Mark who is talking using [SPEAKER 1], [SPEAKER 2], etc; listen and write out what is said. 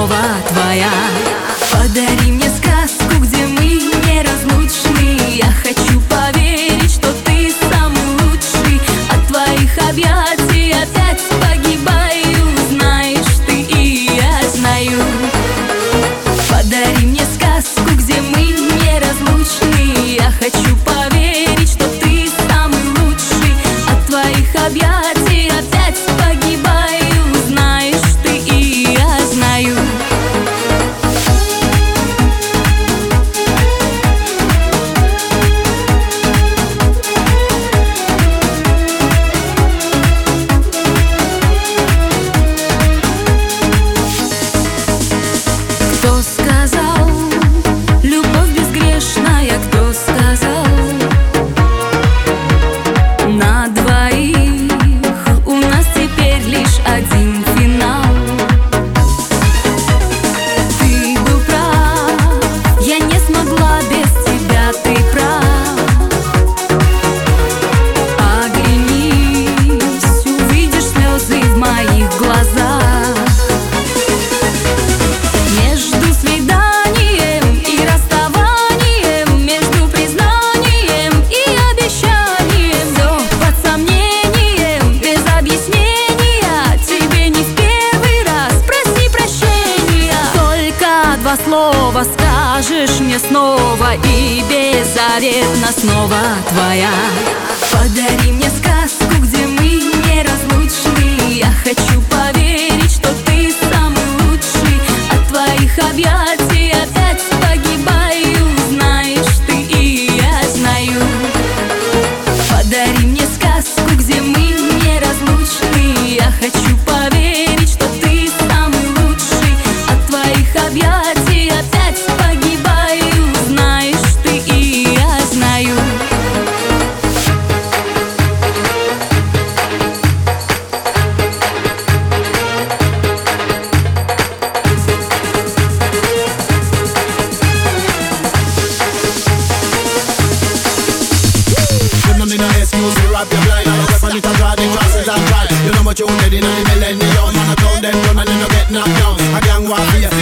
[SPEAKER 1] снова твоя. Подари мне сказку, где мы неразлучны. Я хочу поверить, что ты самый лучший. От твоих объятий опять погибаю. Знаешь ты, и я знаю. Подари мне сказку, где мы неразлучны. Я хочу поверить, что ты самый лучший. От твоих объятий опять погибаю. Знаешь ты, и я знаю. Кто сказал, любовь безгрешная? Кто сказал, на двоих у нас теперь лишь один финал? Ты был прав, я не смогла без тебя, ты прав. Оглянись, увидишь слезы в моих глазах. Между свиданием и расставанием, между признанием и обещанием, все под сомнением, без объяснения. Тебе не в первый раз, проси прощения. Только два слова скажешь мне снова, и беззаветно снова твоя. Подари мне сказку, где мы неразлучны. Я хочу поверить, что ты самый лучший. От твоих объятий опять погибаю. Знаешь ты, и я знаю. Подари мне сказку, где мы неразлучны. Я хочу поверить, что ты самый лучший. От твоих объятий опять погибаю. Знаешь ты, и я знаю.
[SPEAKER 2] Me no excuse to rap your blind. I don't weapon it and draw the crosses and try. You know what you wanted in the millennium. Man, I told them run and you no get knocked down. A gang war for you,